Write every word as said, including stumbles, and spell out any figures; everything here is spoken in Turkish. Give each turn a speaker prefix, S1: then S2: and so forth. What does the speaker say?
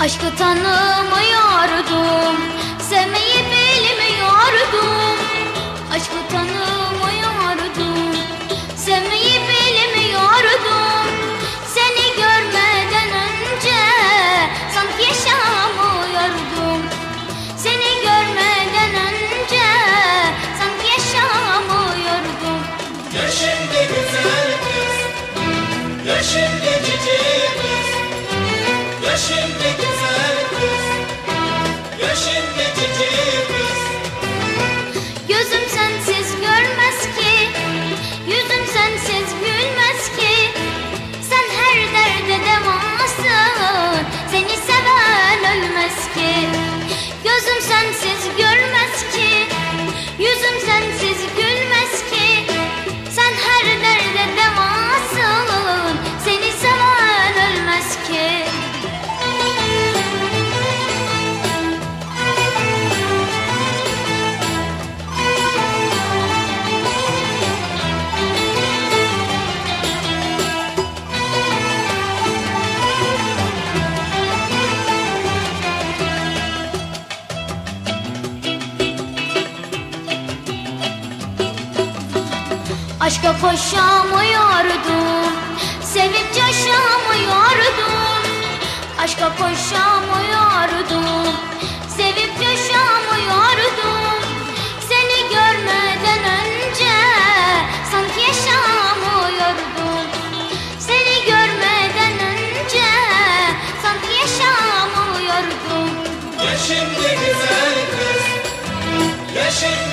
S1: Aşkı tanımıyordum, sevmeyi bilmiyordum. Aşkı tanımıyordum, sevmeyi bilmiyordum. Seni görmeden önce sanki yaşamıyordum. Seni görmeden önce sanki yaşamıyordum.
S2: Ya şimdi güzel kız, ya şimdi cici kız, ya şimdi güzel kız, ya şimdi cici kız.
S1: Gözüm sensiz görmez ki, yüzüm sensiz gülmez ki. Sen her derde devasın, seni seven ölmez ki. Gözüm sensiz görmez ki, yüzüm sensiz gülmez ki. Sen her derde devasın, seni seven ölmez ki. Aşka koşamıyordum, sevip coşamıyordum. Aşka koşamıyordum, sevip coşamıyordum. Seni görmeden önce sanki yaşamıyordum. Seni görmeden önce sanki yaşamıyordum.
S2: Ya şimdi güzel kız, ya şimdi